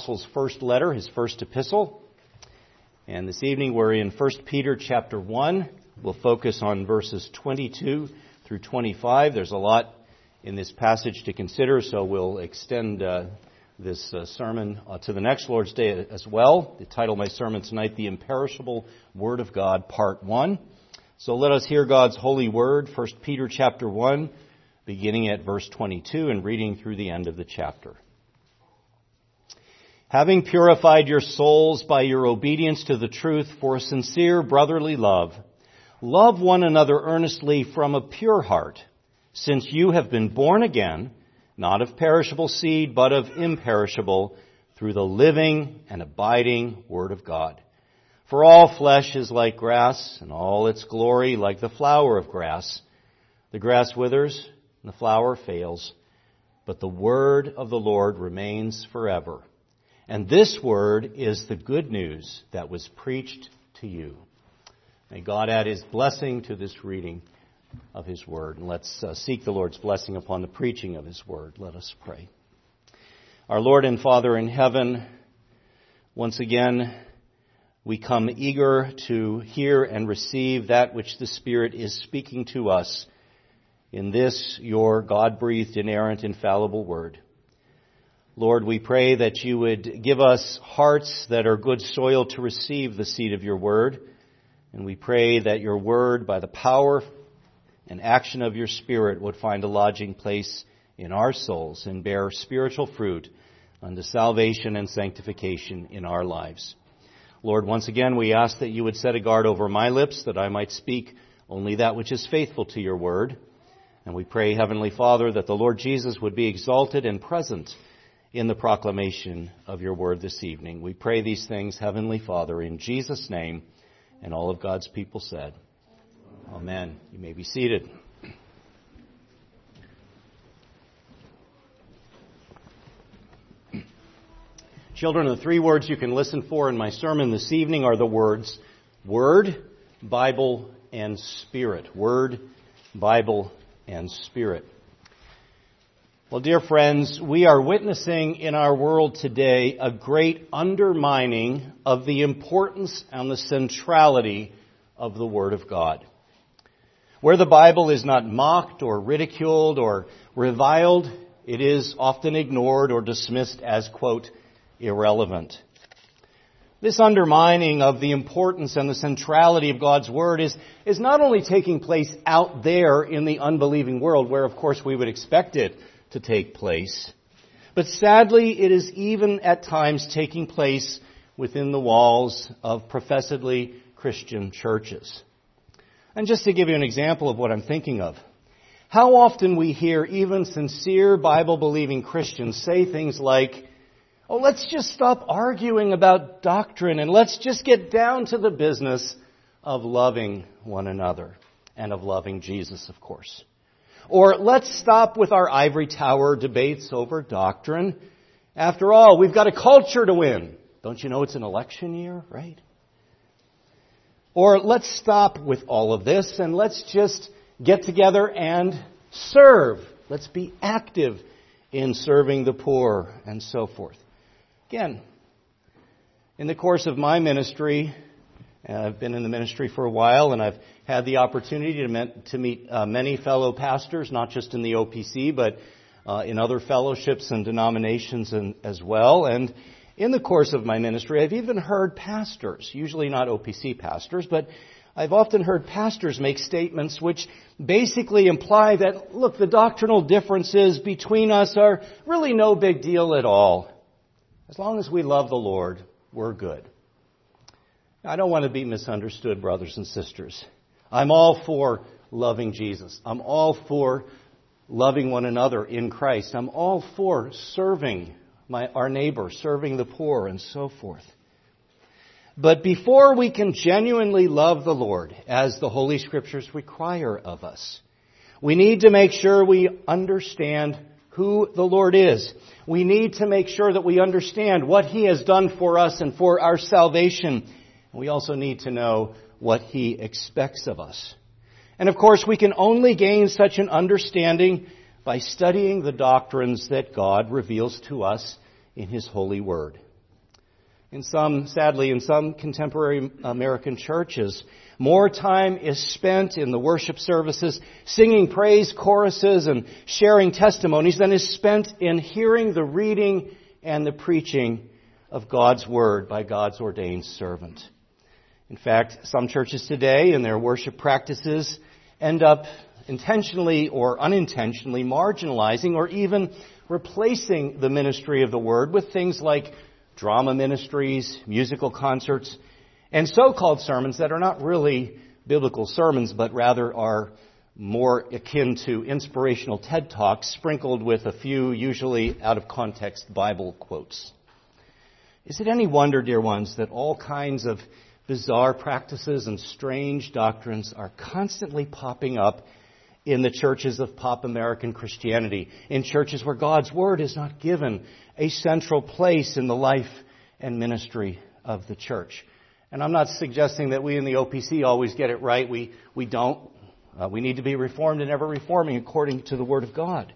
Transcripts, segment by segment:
Apostle's first letter, his first epistle. And this evening we're in 1 Peter chapter 1. We'll focus on verses 22 through 25. There's a lot in this passage to consider, so we'll extend this sermon to the next Lord's Day as well. The title of my sermon tonight, The Imperishable Word of God, Part 1. So let us hear God's holy word, 1 Peter chapter 1, beginning at verse 22 and reading through the end of the chapter. Having purified your souls by your obedience to the truth for a sincere brotherly love, love one another earnestly from a pure heart, since you have been born again, not of perishable seed, but of imperishable, through the living and abiding Word of God. For all flesh is like grass, and all its glory like the flower of grass. The grass withers, and the flower fails, but the word of the Lord remains forever. And this word is the good news that was preached to you. May God add His blessing to this reading of His word. And let's seek the Lord's blessing upon the preaching of His word. Let us pray. Our Lord and Father in heaven, once again, we come eager to hear and receive that which the Spirit is speaking to us in this, your God-breathed, inerrant, infallible word. Lord, we pray that you would give us hearts that are good soil to receive the seed of your word. And we pray that your word, by the power and action of your Spirit, would find a lodging place in our souls and bear spiritual fruit unto salvation and sanctification in our lives. Lord, once again, we ask that you would set a guard over my lips, that I might speak only that which is faithful to your word. And we pray, Heavenly Father, that the Lord Jesus would be exalted and present in the proclamation of your word this evening. We pray these things, Heavenly Father, in Jesus' name, and all of God's people said, Amen. You may be seated. Children, the three words you can listen for in my sermon this evening are the words Word, Bible, and Spirit. Word, Bible, and Spirit. Well, dear friends, we are witnessing in our world today a great undermining of the importance and the centrality of the Word of God. Where the Bible is not mocked or ridiculed or reviled, it is often ignored or dismissed as, quote, irrelevant. This undermining of the importance and the centrality of God's Word is not only taking place out there in the unbelieving world, where of course we would expect it to take place, but sadly it is even at times taking place within the walls of professedly Christian churches. And just to give you an example of what I'm thinking of, how often we hear even sincere Bible-believing Christians say things like, oh, let's just stop arguing about doctrine and let's just get down to the business of loving one another and of loving Jesus, of course. Or let's stop with our ivory tower debates over doctrine. After all, we've got a culture to win. Don't you know it's an election year, right? Or let's stop with all of this and let's just get together and serve. Let's be active in serving the poor and so forth. Again, in the course of my ministry, I've been in the ministry for a while, and I've had the opportunity to meet many fellow pastors, not just in the OPC, but in other fellowships and denominations as well. And in the course of my ministry, I've even heard pastors, usually not OPC pastors, but I've often heard pastors make statements which basically imply that, look, the doctrinal differences between us are really no big deal at all. As long as we love the Lord, we're good. I don't want to be misunderstood, brothers and sisters. I'm all for loving Jesus. I'm all for loving one another in Christ. I'm all for serving our neighbor, serving the poor, and so forth. But before we can genuinely love the Lord, as the Holy Scriptures require of us, we need to make sure we understand who the Lord is. We need to make sure that we understand what He has done for us and for our salvation. We also need to know what He expects of us. And of course, we can only gain such an understanding by studying the doctrines that God reveals to us in His holy word. Sadly, in some contemporary American churches, more time is spent in the worship services singing praise choruses and sharing testimonies than is spent in hearing the reading and the preaching of God's Word by God's ordained servant. In fact, some churches today in their worship practices end up intentionally or unintentionally marginalizing or even replacing the ministry of the Word with things like drama ministries, musical concerts, and so-called sermons that are not really biblical sermons, but rather are more akin to inspirational TED Talks sprinkled with a few usually out-of-context Bible quotes. Is it any wonder, dear ones, that all kinds of bizarre practices and strange doctrines are constantly popping up in the churches of pop American Christianity, in churches where God's Word is not given a central place in the life and ministry of the church? And I'm not suggesting that we in the OPC always get it right. We don't. We need to be reformed and ever reforming according to the Word of God.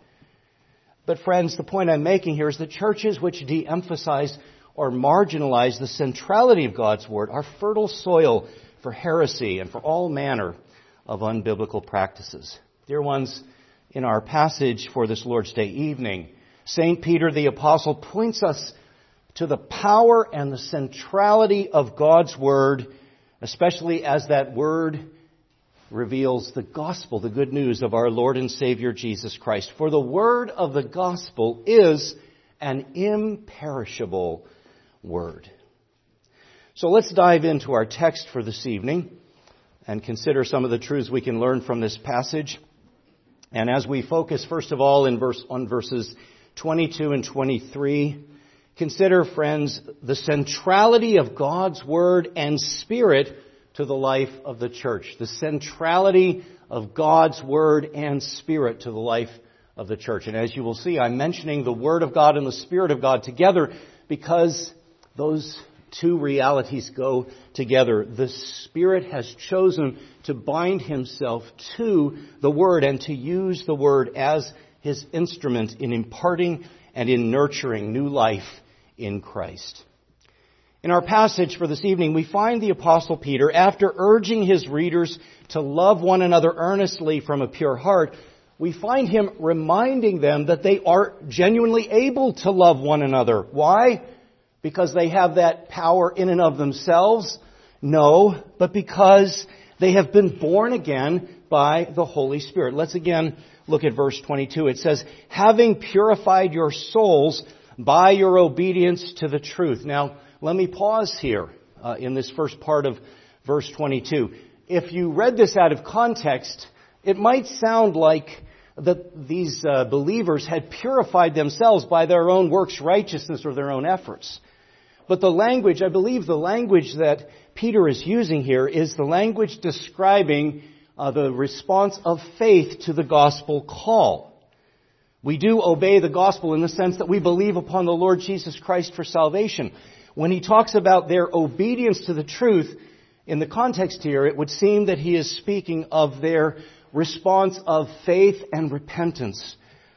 But friends, the point I'm making here is that churches which de-emphasize or marginalize the centrality of God's Word are fertile soil for heresy and for all manner of unbiblical practices. Dear ones, in our passage for this Lord's Day evening, St. Peter the Apostle points us to the power and the centrality of God's Word, especially as that Word reveals the gospel, the good news of our Lord and Savior Jesus Christ. For the Word of the gospel is an imperishable Word. So let's dive into our text for this evening and consider some of the truths we can learn from this passage. And as we focus, first of all, on verses 22 and 23, consider, friends, the centrality of God's Word and Spirit to the life of the church. The centrality of God's Word and Spirit to the life of the church. And as you will see, I'm mentioning the Word of God and the Spirit of God together because those two realities go together. The Spirit has chosen to bind Himself to the Word and to use the Word as His instrument in imparting and in nurturing new life in Christ. In our passage for this evening, we find the Apostle Peter, after urging his readers to love one another earnestly from a pure heart, we find him reminding them that they are genuinely able to love one another. Why? Because they have that power in and of themselves? No, but because they have been born again by the Holy Spirit. Let's again look at verse 22. It says, having purified your souls by your obedience to the truth. Now, let me pause here in this first part of verse 22. If you read this out of context, it might sound like that these believers had purified themselves by their own works righteousness or their own efforts. But the language, I believe the language that Peter is using here is the language describing the response of faith to the gospel call. We do obey the gospel in the sense that we believe upon the Lord Jesus Christ for salvation. When he talks about their obedience to the truth, in the context here, it would seem that he is speaking of their response of faith and repentance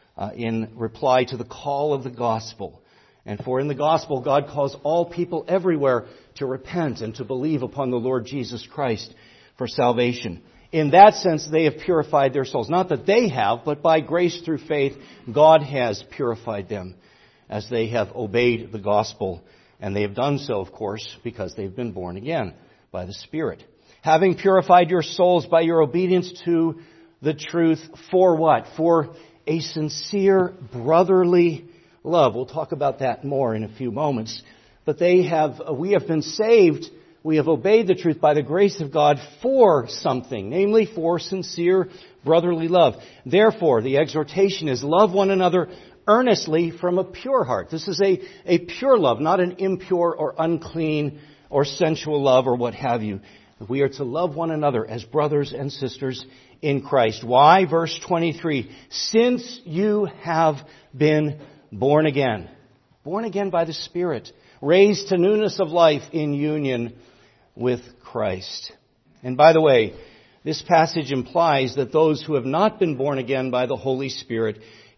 in reply to the call of the gospel. And for in the gospel, God calls all people everywhere to repent and to believe upon the Lord Jesus Christ for salvation. In that sense, they have purified their souls. Not that they have, but by grace through faith, God has purified them as they have obeyed the gospel. And they have done so, of course, because they've been born again by the Spirit. Having purified your souls by your obedience to the truth, for what? For a sincere brotherly love. We'll talk about that more in a few moments. But we have been saved. We have obeyed the truth by the grace of God for something, namely for sincere brotherly love. Therefore, the exhortation is love one another earnestly from a pure heart. This is a pure love, not an impure or unclean or sensual love or what have you. We are to love one another as brothers and sisters in Christ. Why? Verse 23, since you have been born again by the Spirit, raised to newness of life in union with Christ. And by the way, this passage implies that those who have not been born again by the Holy Spirit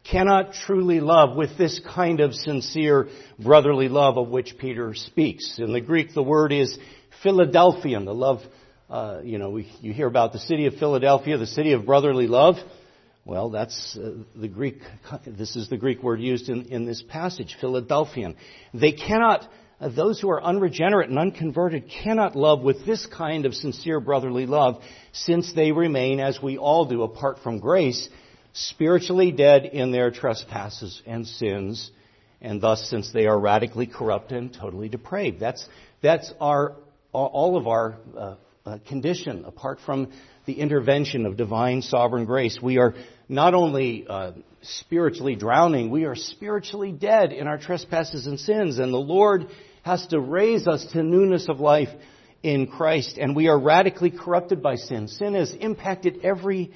cannot truly love with this kind of sincere brotherly love of which Peter speaks. In the Greek, the word is Philadelphian. The love, you hear about the city of Philadelphia, the city of brotherly love. Well, that's the Greek. This is the Greek word used in this passage, Philadelphian. They cannot. Those who are unregenerate and unconverted cannot love with this kind of sincere brotherly love, since they remain, as we all do, apart from grace, spiritually dead in their trespasses and sins, and thus, since they are radically corrupt and totally depraved. That's all of our condition, apart from the intervention of divine sovereign grace. We are not only spiritually drowning, we are spiritually dead in our trespasses and sins, and the Lord has to raise us to newness of life in Christ, and we are radically corrupted by sin. Sin has impacted every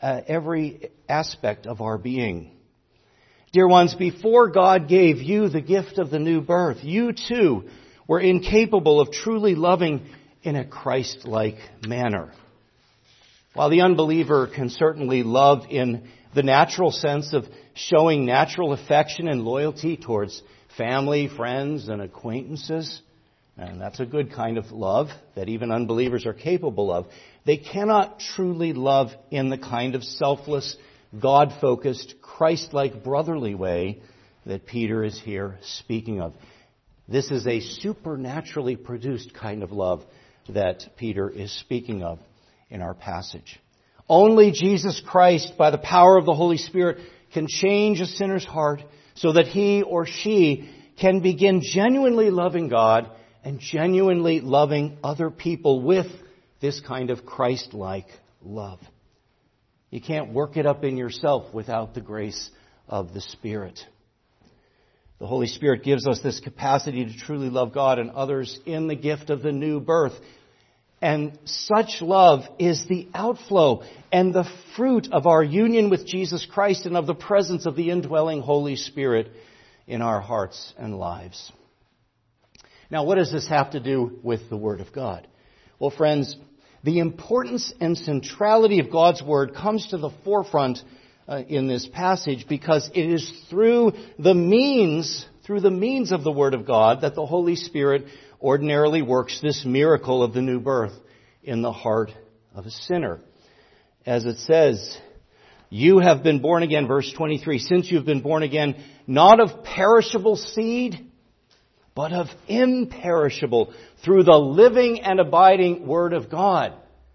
aspect of our being. Dear ones, before God gave you the gift of the new birth, you too were incapable of truly loving in a Christ-like manner. While the unbeliever can certainly love in the natural sense of showing natural affection and loyalty towards family, friends, and acquaintances, and that's a good kind of love that even unbelievers are capable of, they cannot truly love in the kind of selfless, God-focused, Christ-like brotherly way that Peter is here speaking of. This is a supernaturally produced kind of love that Peter is speaking of in our passage. Only Jesus Christ, by the power of the Holy Spirit, can change a sinner's heart so that he or she can begin genuinely loving God and genuinely loving other people with this kind of Christ-like love. You can't work it up in yourself without the grace of the Spirit. The Holy Spirit gives us this capacity to truly love God and others in the gift of the new birth. And such love is the outflow and the fruit of our union with Jesus Christ and of the presence of the indwelling Holy Spirit in our hearts and lives. Now, what does this have to do with the Word of God? Well, friends, the importance and centrality of God's Word comes to the forefront in this passage because it is through the means of the Word of God that the Holy Spirit ordinarily works this miracle of the new birth in the heart of a sinner. As it says, you have been born again, verse 23, since you've been born again, not of perishable seed, but of imperishable, through the living and abiding Word of God.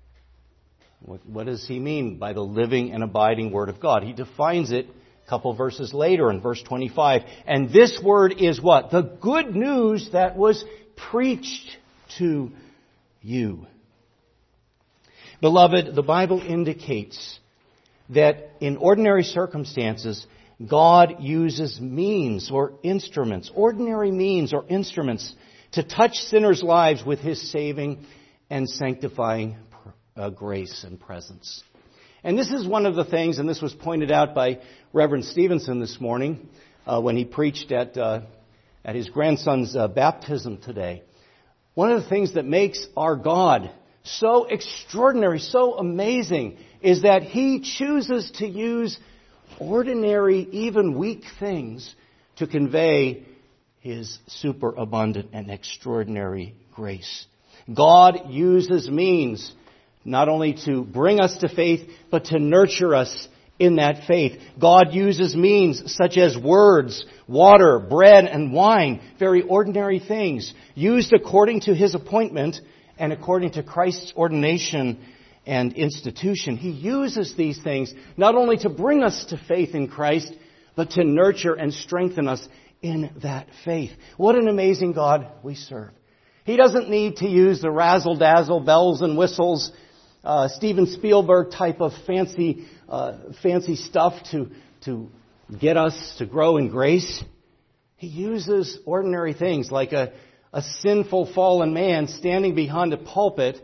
What does he mean by the living and abiding Word of God? He defines it a couple verses later in verse 25. And this Word is what? The good news that was preached to you. Beloved, the Bible indicates that in ordinary circumstances, God uses means or instruments, ordinary means or instruments, to touch sinners' lives with His saving and sanctifying grace and presence. And this is one of the things, and this was pointed out by Reverend Stevenson this morning when he preached at his grandson's baptism today. One of the things that makes our God so extraordinary, so amazing, is that He chooses to use ordinary, even weak things to convey His superabundant and extraordinary grace. God uses means not only to bring us to faith, but to nurture us in that faith. God uses means such as words, water, bread, and wine, very ordinary things, used according to His appointment and according to Christ's ordination and institution. He uses these things not only to bring us to faith in Christ, but to nurture and strengthen us in that faith. What an amazing God we serve. He doesn't need to use the razzle-dazzle, bells and whistles, Steven Spielberg type of fancy stuff to get us to grow in grace. He uses ordinary things like a sinful fallen man standing behind a pulpit,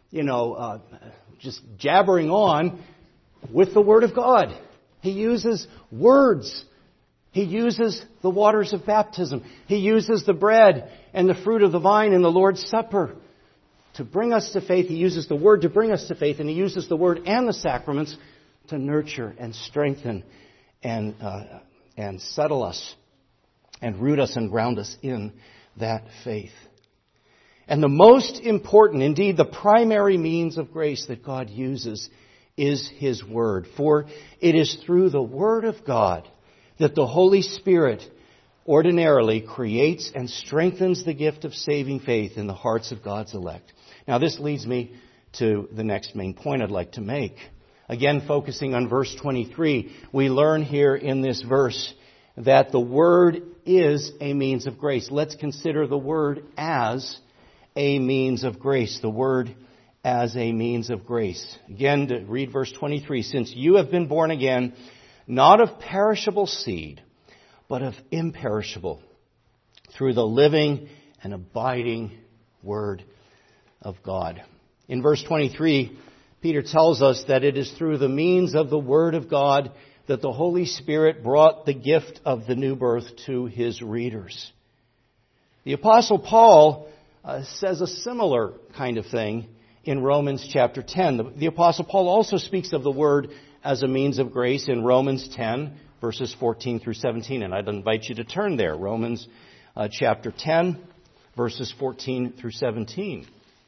just jabbering on with the Word of God. He uses words. He uses the waters of baptism. He uses the bread and the fruit of the vine in the Lord's Supper to bring us to faith. He uses the Word to bring us to faith, and He uses the Word and the sacraments to nurture and strengthen and settle us and root us and ground us in that faith. And the most important, indeed the primary means of grace that God uses is His Word. For it is through the Word of God that the Holy Spirit ordinarily creates and strengthens the gift of saving faith in the hearts of God's elect. Now this leads me to the next main point I'd like to make. Again, focusing on verse 23, we learn here in this verse that the Word is a means of grace. Let's consider the Word as a means of grace. The Word as a means of grace. Again, to read verse 23, since you have been born again, not of perishable seed, but of imperishable, through the living and abiding Word of God. In verse 23, Peter tells us that it is through the means of the Word of God that the Holy Spirit brought the gift of the new birth to his readers. The Apostle Paul says a similar kind of thing in Romans chapter 10. The Apostle Paul also speaks of the Word as a means of grace in Romans 10, verses 14 through 17. And I'd invite you to turn there. Romans chapter 10, verses 14 through 17.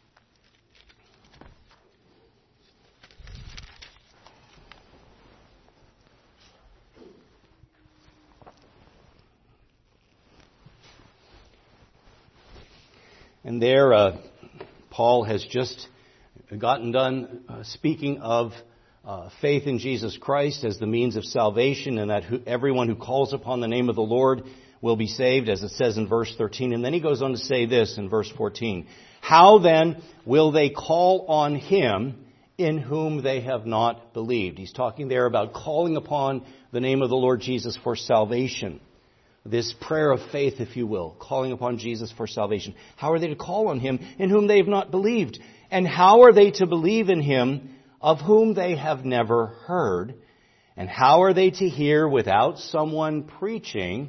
And there, Paul has just gotten done speaking of faith in Jesus Christ as the means of salvation, and that everyone who calls upon the name of the Lord will be saved, as it says in verse 13. And then he goes on to say this in verse 14. How then will they call on Him in whom they have not believed? He's talking there about calling upon the name of the Lord Jesus for salvation. This prayer of faith, if you will, calling upon Jesus for salvation. How are they to call on Him in whom they have not believed? And how are they to believe in Him of whom they have never heard? And how are they to hear without someone preaching?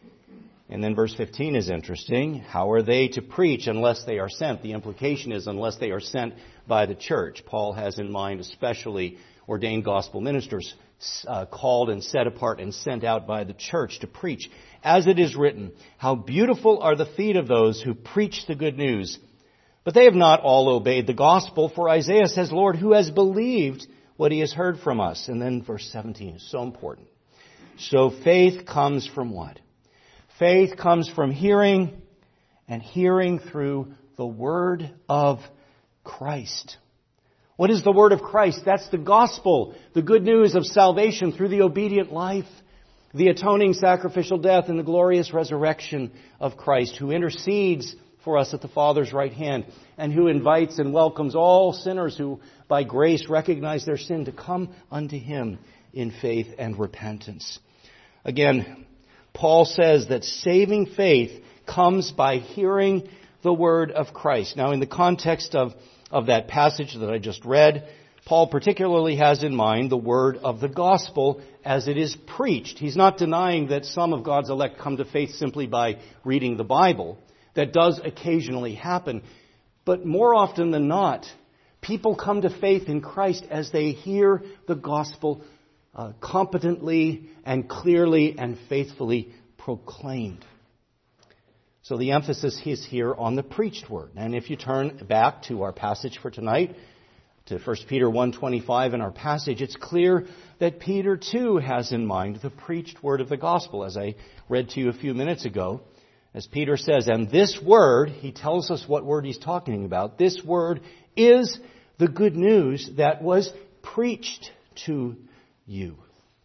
And then verse 15 is interesting. How are they to preach unless they are sent? The implication is unless they are sent by the church. Paul has in mind especially ordained gospel ministers called and set apart and sent out by the church to preach. As it is written, how beautiful are the feet of those who preach the good news. But they have not all obeyed the gospel, for Isaiah says, Lord, who has believed what he has heard from us? And then verse 17 is so important. So faith comes from what? Faith comes from hearing, and hearing through the word of Christ. What is the word of Christ? That's the gospel, the good news of salvation through the obedient life, the atoning sacrificial death, and the glorious resurrection of Christ, who intercedes for us at the Father's right hand, and who invites and welcomes all sinners who by grace recognize their sin to come unto Him in faith and repentance. Again, Paul says that saving faith comes by hearing the word of Christ. Now, in the context of that passage that I just read, Paul particularly has in mind the word of the gospel as it is preached. He's not denying that some of God's elect come to faith simply by reading the Bible. That does occasionally happen. But more often than not, people come to faith in Christ as they hear the gospel competently and clearly and faithfully proclaimed. So the emphasis is here on the preached word. And if you turn back to our passage for tonight, to 1 Peter 1:25 in our passage, it's clear that Peter too has in mind the preached word of the gospel, as I read to you a few minutes ago. As Peter says, and this word, he tells us what word he's talking about, this word is the good news that was preached to you.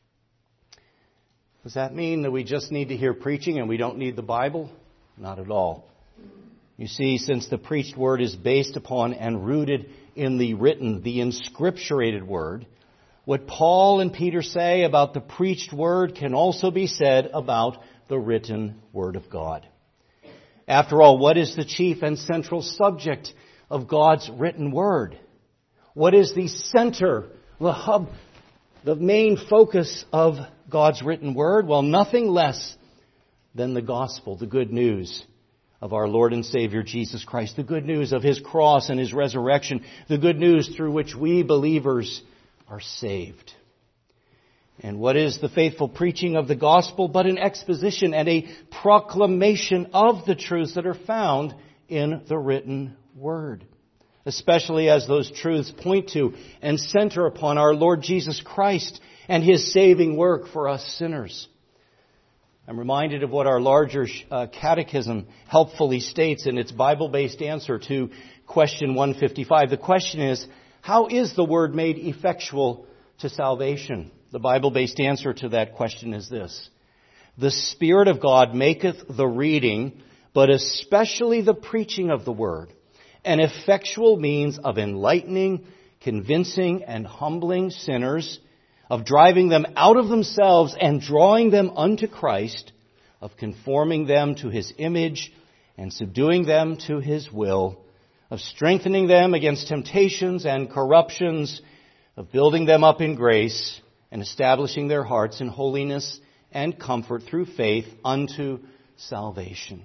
Does that mean that we just need to hear preaching and we don't need the Bible? Not at all. You see, since the preached word is based upon and rooted in the written, the inscripturated word, what Paul and Peter say about the preached word can also be said about the written word of God. After all, what is the chief and central subject of God's written word? What is the center, the hub, the main focus of God's written word? Well, nothing less than the gospel, the good news of our Lord and Savior Jesus Christ, the good news of His cross and His resurrection, the good news through which we believers are saved. And what is the faithful preaching of the gospel but an exposition and a proclamation of the truths that are found in the written word? Especially as those truths point to and center upon our Lord Jesus Christ and His saving work for us sinners. I'm reminded of what our larger catechism helpfully states in its Bible-based answer to question 155. The question is, how is the word made effectual to salvation? The Bible-based answer to that question is this: the Spirit of God maketh the reading, but especially the preaching of the word, an effectual means of enlightening, convincing, and humbling sinners, of driving them out of themselves and drawing them unto Christ, of conforming them to His image and subduing them to His will, of strengthening them against temptations and corruptions, of building them up in grace and establishing their hearts in holiness and comfort through faith unto salvation.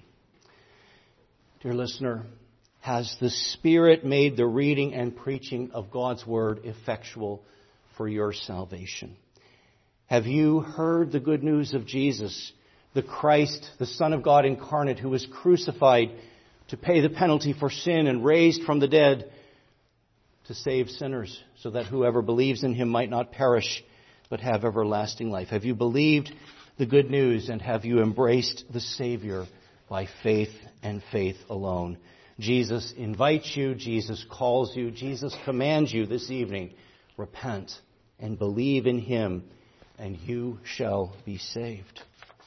Dear listener, has the Spirit made the reading and preaching of God's Word effectual for your salvation? Have you heard the good news of Jesus, the Christ, the Son of God incarnate, who was crucified to pay the penalty for sin and raised from the dead to save sinners, so that whoever believes in Him might not perish but have everlasting life? Have you believed the good news, and have you embraced the Savior by faith and faith alone? Jesus invites you, Jesus calls you, Jesus commands you this evening: repent and believe in Him, and you shall be saved.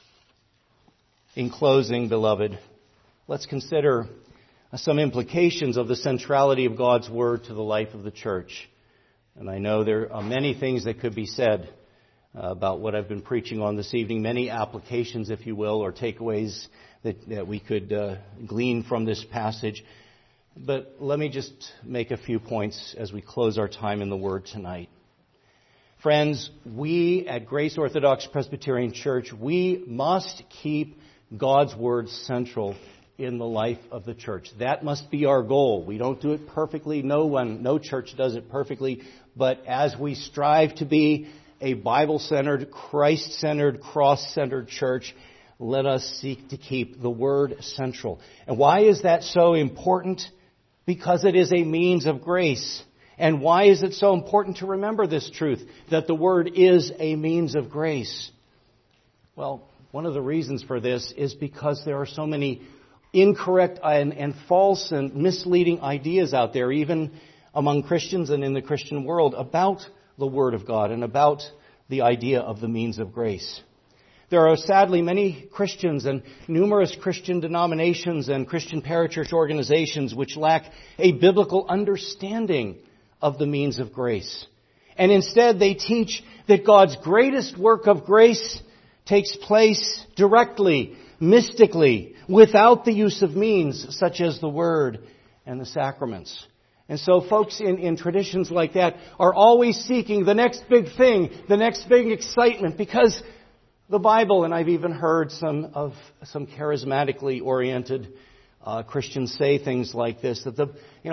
In closing, beloved, let's consider some implications of the centrality of God's Word to the life of the church. And I know there are many things that could be said about what I've been preaching on this evening, many applications, if you will, or takeaways that we could glean from this passage. But let me just make a few points as we close our time in the Word tonight. Friends, we at Grace Orthodox Presbyterian Church, we must keep God's Word central in the life of the church. That must be our goal. We don't do it perfectly. No church does it perfectly. But as we strive to be a Bible-centered, Christ-centered, cross-centered church, let us seek to keep the Word central. And why is that so important? Because it is a means of grace. And why is it so important to remember this truth, that the Word is a means of grace? Well, one of the reasons for this is because there are so many incorrect and false and misleading ideas out there, even among Christians and in the Christian world, about the Word of God and about the idea of the means of grace. There are sadly many Christians and numerous Christian denominations and Christian parachurch organizations which lack a biblical understanding of the means of grace. And instead they teach that God's greatest work of grace takes place directly, mystically, without the use of means such as the Word and the sacraments. And so folks in traditions like that are always seeking the next big thing, the next big excitement, because the Bible, and I've even heard some charismatically oriented Christians say things like this, that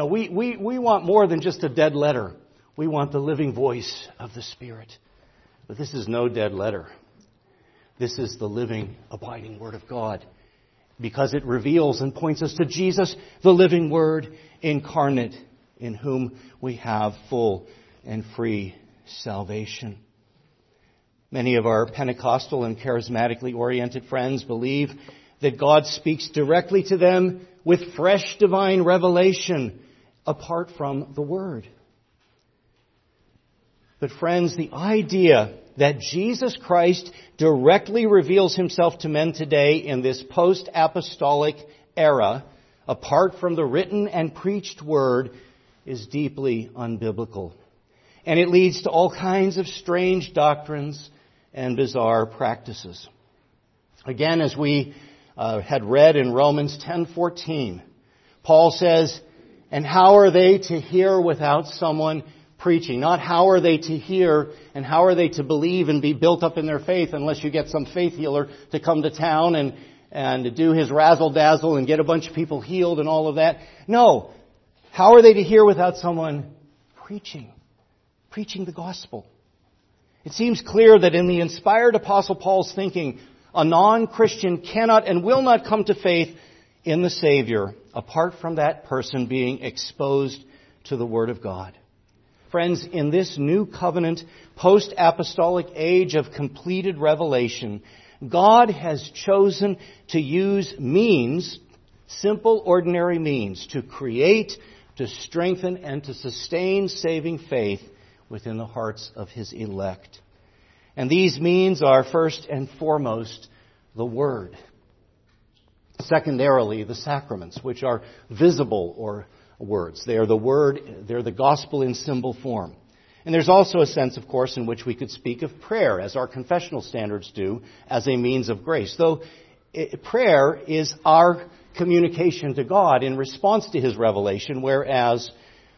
we want more than just a dead letter. We want the living voice of the Spirit. But this is no dead letter. This is the living, abiding Word of God, because it reveals and points us to Jesus, the living Word incarnate, in whom we have full and free salvation. Many of our Pentecostal and charismatically oriented friends believe that God speaks directly to them with fresh divine revelation apart from the Word. But friends, the idea that Jesus Christ directly reveals Himself to men today in this post-apostolic era, apart from the written and preached Word, is deeply unbiblical. And it leads to all kinds of strange doctrines and bizarre practices. Again, as we had read in Romans 10:14, Paul says, "And how are they to hear without someone preaching?" Not how are they to hear and how are they to believe and be built up in their faith unless you get some faith healer to come to town and do his razzle-dazzle and get a bunch of people healed and all of that. No. How are they to hear without someone preaching the gospel? It seems clear that in the inspired Apostle Paul's thinking, a non-Christian cannot and will not come to faith in the Savior apart from that person being exposed to the Word of God. Friends, in this new covenant, post-apostolic age of completed revelation, God has chosen to use means, simple, ordinary means, to create, to strengthen, and to sustain saving faith within the hearts of His elect. And these means are first and foremost the Word. Secondarily, the sacraments, which are visible or words. They are the Word, they're the gospel in symbol form. And there's also a sense, of course, in which we could speak of prayer, as our confessional standards do, as a means of grace. Though prayer is our communication to God in response to His revelation, whereas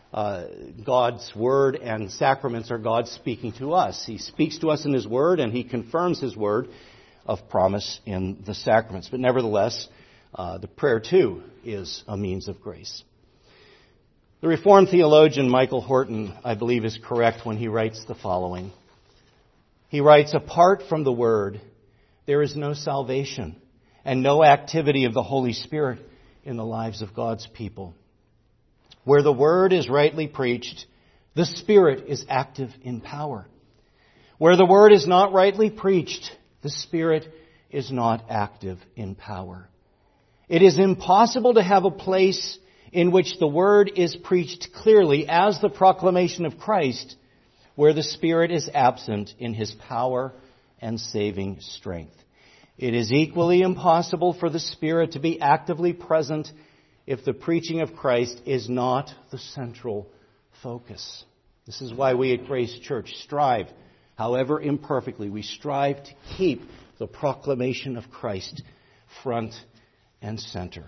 God's Word and sacraments are God speaking to us. He speaks to us in His Word, and He confirms His Word of promise in the sacraments. But nevertheless, the prayer, too, is a means of grace. The Reformed theologian Michael Horton, I believe, is correct when he writes the following. He writes, "Apart from the Word, there is no salvation and no activity of the Holy Spirit in the lives of God's people. Where the Word is rightly preached, the Spirit is active in power. Where the Word is not rightly preached, the Spirit is not active in power. It is impossible to have a place in which the Word is preached clearly as the proclamation of Christ, where the Spirit is absent in His power and saving strength. It is equally impossible for the Spirit to be actively present if the preaching of Christ is not the central focus." This is why we at Grace Church strive, however imperfectly, we strive to keep the proclamation of Christ front and center.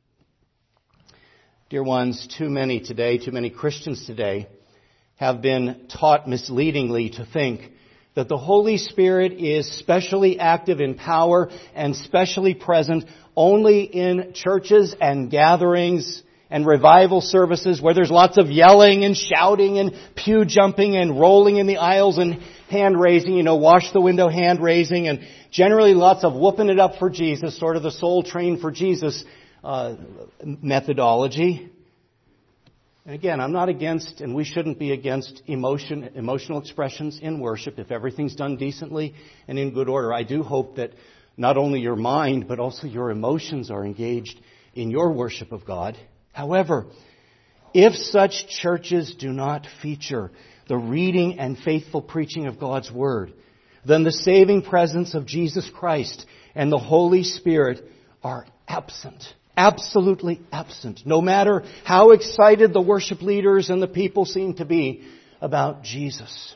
Dear ones, too many Christians today have been taught misleadingly to think that the Holy Spirit is specially active in power and specially present only in churches and gatherings and revival services where there's lots of yelling and shouting and pew jumping and rolling in the aisles and hand raising, wash the window hand raising, and generally lots of whooping it up for Jesus, sort of the soul train for Jesus methodology. And again, I'm not against, and we shouldn't be against emotional expressions in worship if everything's done decently and in good order. I do hope that not only your mind, but also your emotions are engaged in your worship of God. However, if such churches do not feature the reading and faithful preaching of God's Word, then the saving presence of Jesus Christ and the Holy Spirit are absent. Absolutely absent. No matter how excited the worship leaders and the people seem to be about Jesus.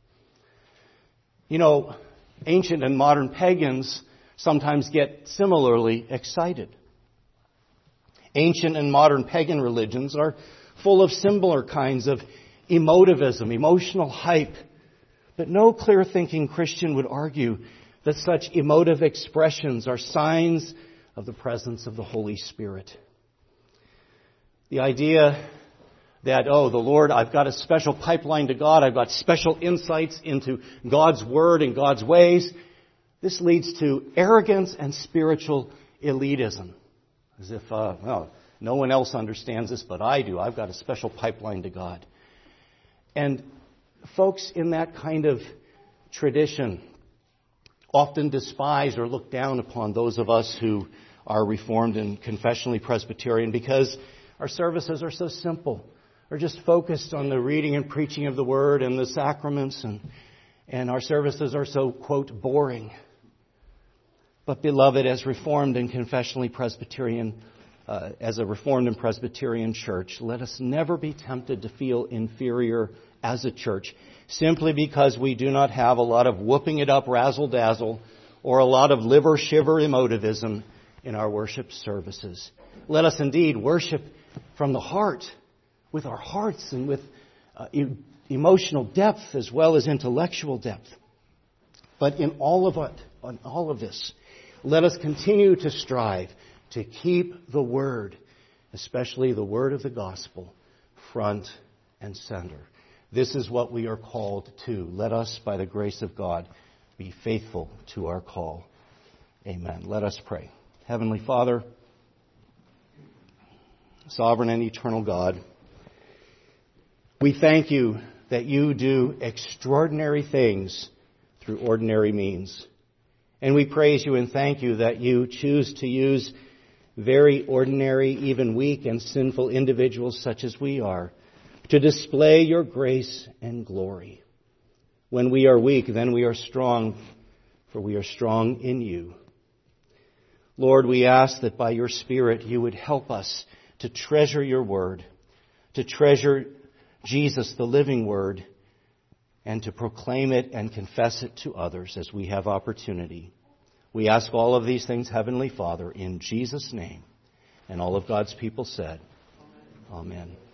Ancient and modern pagans sometimes get similarly excited. Ancient and modern pagan religions are full of similar kinds of emotivism, emotional hype. But no clear-thinking Christian would argue that such emotive expressions are signs of the presence of the Holy Spirit. The idea that, the Lord, I've got a special pipeline to God, I've got special insights into God's Word and God's ways, this leads to arrogance and spiritual elitism. As if, no one else understands this, but I do. I've got a special pipeline to God. And folks in that kind of tradition often despise or look down upon those of us who are Reformed and confessionally Presbyterian because our services are so simple. We're just focused on the reading and preaching of the Word and the sacraments, and our services are so, quote, boring. But beloved, as Reformed and confessionally Presbyterian, as a Reformed and Presbyterian church, let us never be tempted to feel inferior as a church simply because we do not have a lot of whooping it up razzle-dazzle or a lot of liver-shiver emotivism in our worship services. Let us indeed worship from the heart, with our hearts and with emotional depth as well as intellectual depth. But in all of this, let us continue to strive to keep the Word, especially the Word of the Gospel, front and center. This is what we are called to. Let us, by the grace of God, be faithful to our call. Amen. Let us pray. Heavenly Father, sovereign and eternal God, we thank you that you do extraordinary things through ordinary means. And we praise you and thank you that you choose to use very ordinary, even weak and sinful individuals such as we are to display your grace and glory. When we are weak, then we are strong, for we are strong in you. Lord, we ask that by your Spirit you would help us to treasure your word, to treasure Jesus, the living word, and to proclaim it and confess it to others as we have opportunity. We ask all of these things, Heavenly Father, in Jesus' name. And all of God's people said, Amen.